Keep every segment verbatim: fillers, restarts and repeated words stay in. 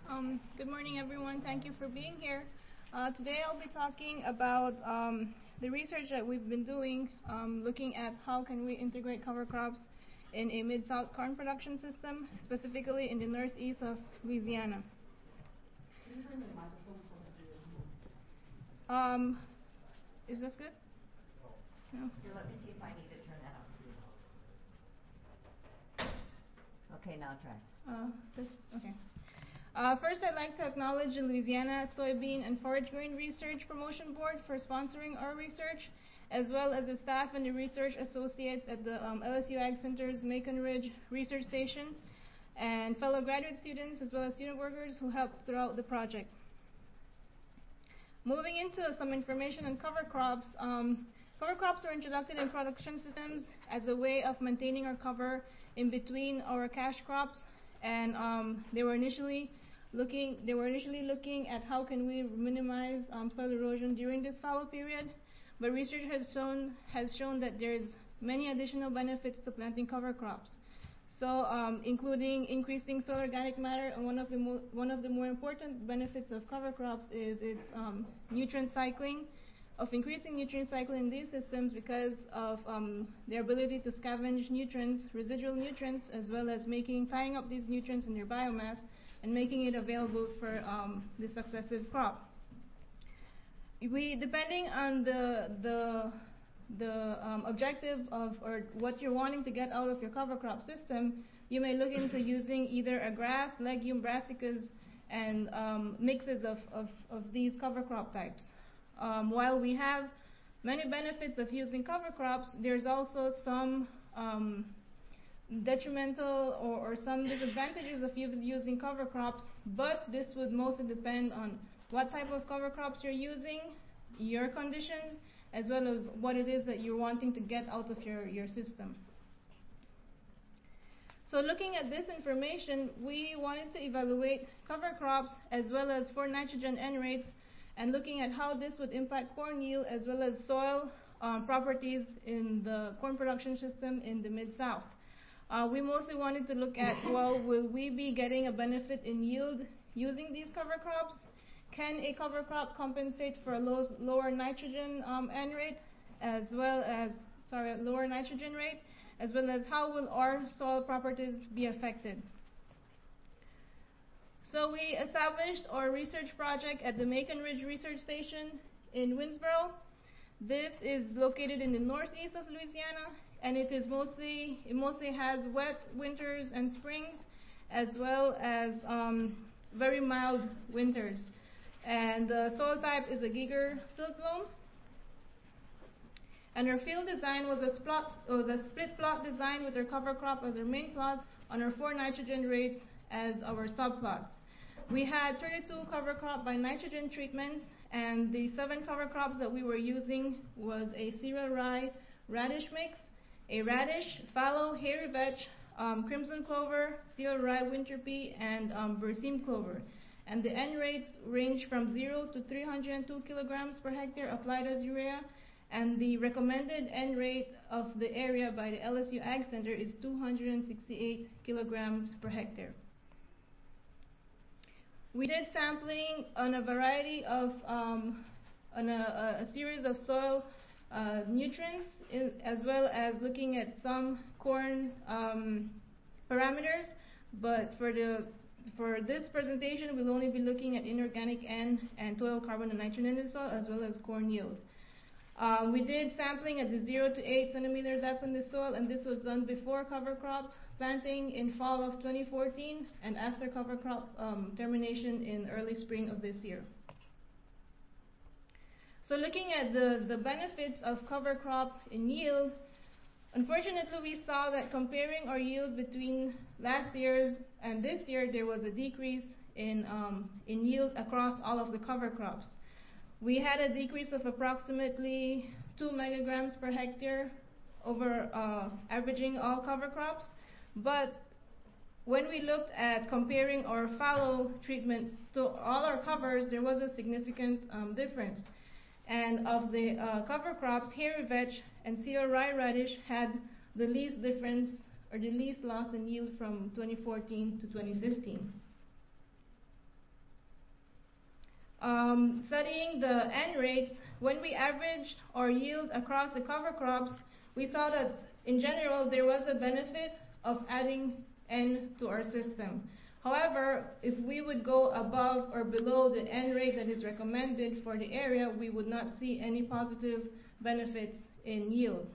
Um, good morning, everyone. Thank you for being here. Uh, today I'll be talking about um, the research that we've been doing, um, looking at how can we integrate cover crops in a mid-south corn production system, specifically in the northeast of Louisiana. Um, is this good? No. Here, let me see if I need to turn that on. Okay, now try. Uh, this, okay. Uh, first, I'd like to acknowledge the Louisiana Soybean and Forage Grain Research Promotion Board for sponsoring our research, as well as the staff and the research associates at the um, L S U Ag Center's Macon Ridge Research Station, and fellow graduate students, as well as student workers who helped throughout the project. Moving into some information on cover crops, um, cover crops were introduced in production systems as a way of maintaining our cover in between our cash crops, and um, they were initially looking they were initially looking at how can we minimize um, soil erosion during this fallow period, but research has shown has shown that there's many additional benefits to planting cover crops. So, um, including increasing soil organic matter, and one of the mo one of the more important benefits of cover crops is its um, nutrient cycling, of increasing nutrient cycling in these systems because of um, their ability to scavenge nutrients, residual nutrients, as well as making tying up these nutrients in their biomass and making it available for um, the successive crop. We, depending on the the the um, objective of or what you're wanting to get out of your cover crop system, you may look into using either a grass, legume, brassicas, and um, mixes of, of, of these cover crop types. Um, while we have many benefits of using cover crops, there's also some um, detrimental or, or some disadvantages of using cover crops, but this would mostly depend on what type of cover crops you're using, your conditions, as well as what it is that you're wanting to get out of your, your system. So looking at this information, we wanted to evaluate cover crops as well as for nitrogen N rates, and looking at how this would impact corn yield as well as soil um, properties in the corn production system in the Mid-South. Uh, we mostly wanted to look at, well, will we be getting a benefit in yield using these cover crops? Can a cover crop compensate for a low, lower nitrogen um, N rate, as well as, sorry, lower nitrogen rate, as well as how will our soil properties be affected? So we established our research project at the Macon Ridge Research Station in Winsboro. This is located in the northeast of Louisiana, and it is mostly it mostly has wet winters and springs, as well as um, very mild winters. And the soil type is a Giger silt loam. And our field design was a, splot, was a split plot design with our cover crop as our main plots on our four nitrogen rates as our subplots. We had thirty-two cover crop by nitrogen treatments, and the seven cover crops that we were using was a cereal rye radish mix, a radish, fallow, hairy vetch, um, crimson clover, cereal rye winter pea, and um, berseem clover. And the N rates range from zero to three hundred two kilograms per hectare applied as urea, and the recommended N rate of the area by the L S U Ag Center is two hundred sixty-eight kilograms per hectare. We did sampling on a variety of, um, on a, a series of soil uh, nutrients, in, as well as looking at some corn um, parameters, but for the For this presentation, we'll only be looking at inorganic N and total carbon and nitrogen in the soil, as well as corn yield. Um, we did sampling at the zero to eight centimeter depth in the soil, and this was done before cover crop planting in fall of twenty fourteen and after cover crop um, termination in early spring of this year. So looking at the, the benefits of cover crop in yield, unfortunately, we saw that comparing our yield between last year's and this year, there was a decrease in, um, in yield across all of the cover crops. We had a decrease of approximately two megagrams per hectare over uh, averaging all cover crops, but when we looked at comparing our fallow treatment to all our covers, there was a significant um, difference. And of the uh, cover crops, hairy vetch and cereal rye radish had the least difference or the least loss in yield from twenty fourteen to twenty fifteen. Um, studying the N rates, when we averaged our yield across the cover crops, we saw that in general there was a benefit of adding N to our system. However, if we would go above or below the N rate that is recommended for the area, we would not see any positive benefits in yield.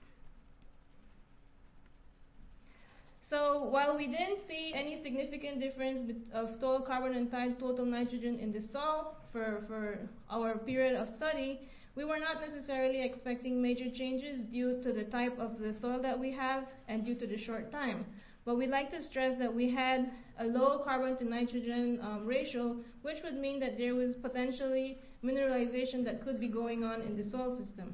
So while we didn't see any significant difference of total carbon and total nitrogen in the soil for, for our period of study, we were not necessarily expecting major changes due to the type of the soil that we have and due to the short time. But we'd like to stress that we had a low carbon to nitrogen um, ratio, which would mean that there was potentially mineralization that could be going on in the soil system.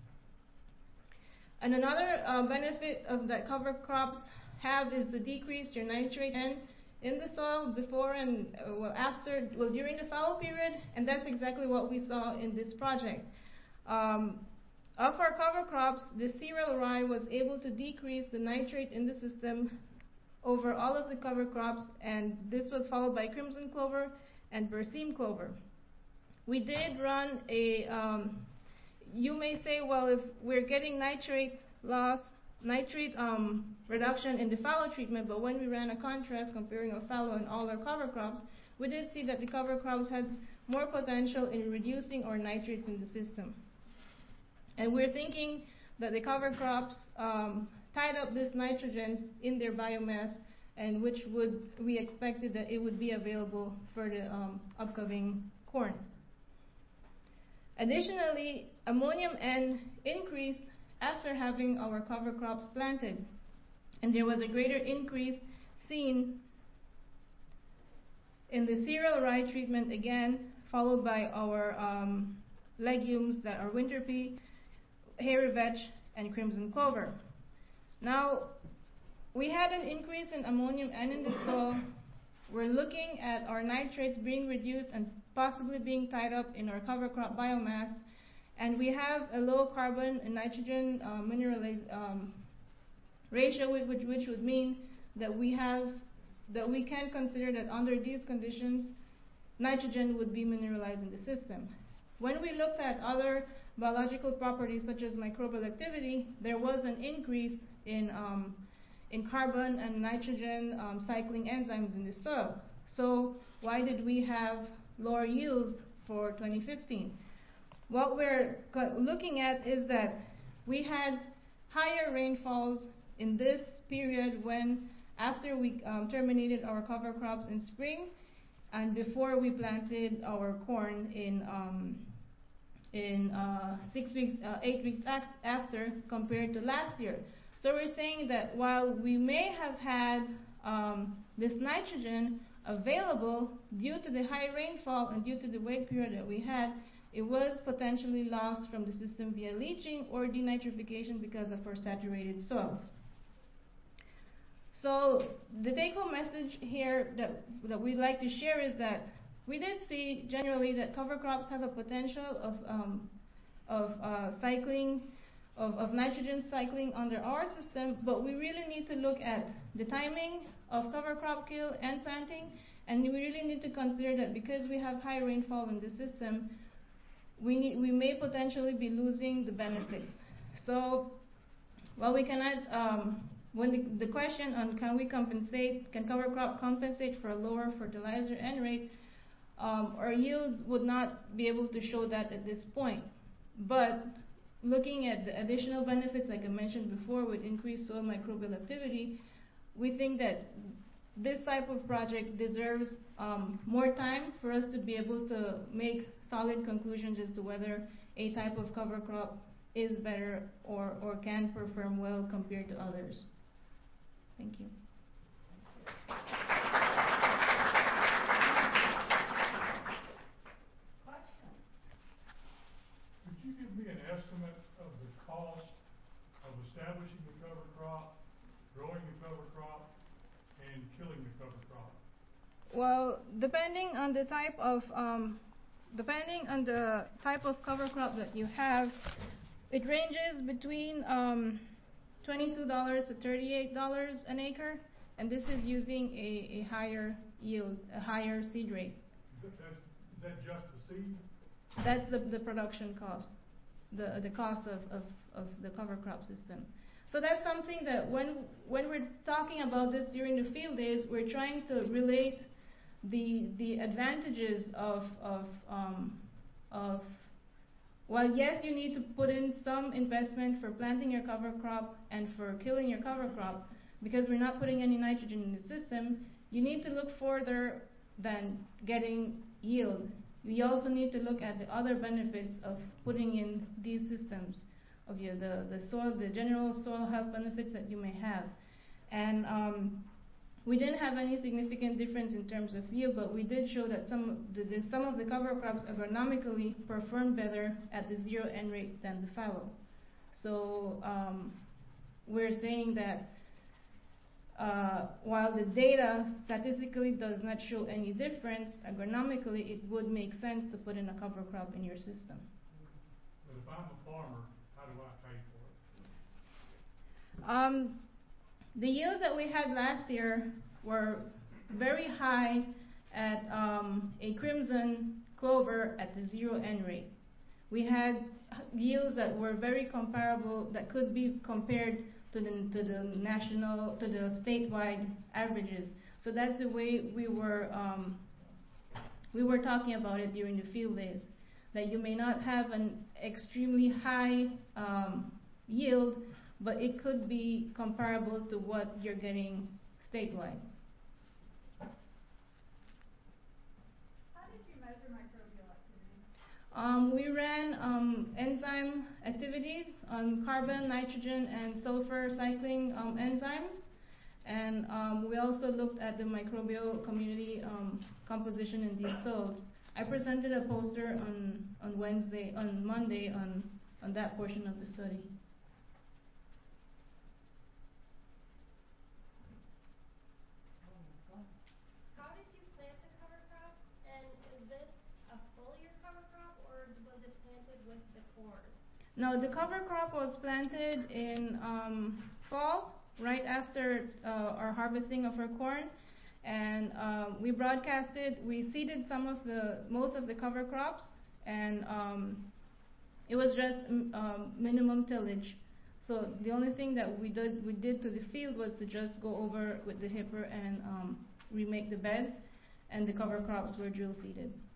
And another uh, benefit of that cover crops have is to decrease your nitrate N in the soil before and uh, well after, well during the fallow period, and that's exactly what we saw in this project. Um, of our cover crops, the cereal rye was able to decrease the nitrate in the system over all of the cover crops, and this was followed by crimson clover and berseem clover. We did run a, um, you may say, well, if we're getting nitrate loss, nitrate um, reduction in the fallow treatment, but when we ran a contrast comparing our fallow and all our cover crops, we did see that the cover crops had more potential in reducing our nitrates in the system. And we're thinking that the cover crops um, tied up this nitrogen in their biomass, and which would, we expected that it would be available for the um, upcoming corn. Additionally, ammonium N increased after having our cover crops planted, and there was a greater increase seen in the cereal rye treatment again, followed by our um, legumes that are winter pea, hairy vetch, and crimson clover. Now, we had an increase in ammonium N in the soil. We're looking at our nitrates being reduced and possibly being tied up in our cover crop biomass. And we have a low carbon and nitrogen uh, mineralize, um, ratio, which, which would mean that we have, that we can consider that under these conditions, nitrogen would be mineralized in the system. When we looked at other biological properties such as microbial activity, there was an increase in, um, in carbon and nitrogen um, cycling enzymes in the soil. So why did we have lower yields for twenty fifteen? What we're looking at is that we had higher rainfalls in this period when, after we um, terminated our cover crops in spring and before we planted our corn in um, in uh, six weeks, uh, eight weeks after compared to last year. So we're saying that while we may have had um, this nitrogen available due to the high rainfall and due to the wait period that we had, it was potentially lost from the system via leaching or denitrification because of our saturated soils. So the take-home message here that, that we'd like to share is that we did see generally that cover crops have a potential of, um, of uh, cycling, of, of nitrogen cycling under our system, but we really need to look at the timing of cover crop kill and planting, and we really need to consider that because we have high rainfall in the system, we, need, we may potentially be losing the benefits. So while we cannot, um, when the, the question on can we compensate, can cover crop compensate for a lower fertilizer N rate, Um, our yields would not be able to show that at this point. But looking at the additional benefits, like I mentioned before, with increased soil microbial activity, we think that this type of project deserves um, more time for us to be able to make solid conclusions as to whether a type of cover crop is better or, or can perform well compared to others. Thank you. Could you give me an estimate of the cost of establishing the cover crop, growing the cover crop, and killing the cover crop? Well, depending on the type of um, depending on the type of cover crop that you have, it ranges between um, twenty-two dollars to thirty-eight dollars an acre, and this is using a, a higher yield, a higher seed rate. That's Is that just the seed? That's the, the production cost, the, the cost of, of, of the cover crop system. So that's something that when, when we're talking about this during the field days, we're trying to relate the, the advantages of, of, um, of, well, yes, you need to put in some investment for planting your cover crop and for killing your cover crop, because we're not putting any nitrogen in the system. You need to look further than getting yield. We also need to look at the other benefits of putting in these systems, of your, the, the soil, the general soil health benefits that you may have. And um, we didn't have any significant difference in terms of yield, but we did show that some, the, the, some of the cover crops agronomically performed better at the zero N rate than the fallow. So um, we're saying that Uh, while the data statistically does not show any difference, agronomically it would make sense to put in a cover crop in your system. But if I'm a farmer, how do I pay for it? Um, the yields that we had last year were very high at um, a crimson clover at the zero N rate. We had yields that were very comparable, that could be compared to the, to the national, to the statewide averages. So that's the way we were, um, we were talking about it during the field days, that you may not have an extremely high um, yield, but it could be comparable to what you're getting statewide. How did you measure microbial activity? Um, we ran um, enzyme activities on carbon, nitrogen, and sulfur cycling um, enzymes. And um, we also looked at the microbial community um, composition in these soils. I presented a poster on, on Wednesday, on Monday, on, on that portion of the study. How did you plant the cover crop? And is this a foliar cover crop, or was it planted with the corn? No, the cover crop was planted in um, fall, right after uh, our harvesting of our corn, and um, we broadcasted, we seeded some of the, most of the cover crops, and um, it was just um, minimum tillage. So the only thing that we did, we did to the field was to just go over with the hipper and um, remake the beds, and the cover crops were drill seeded.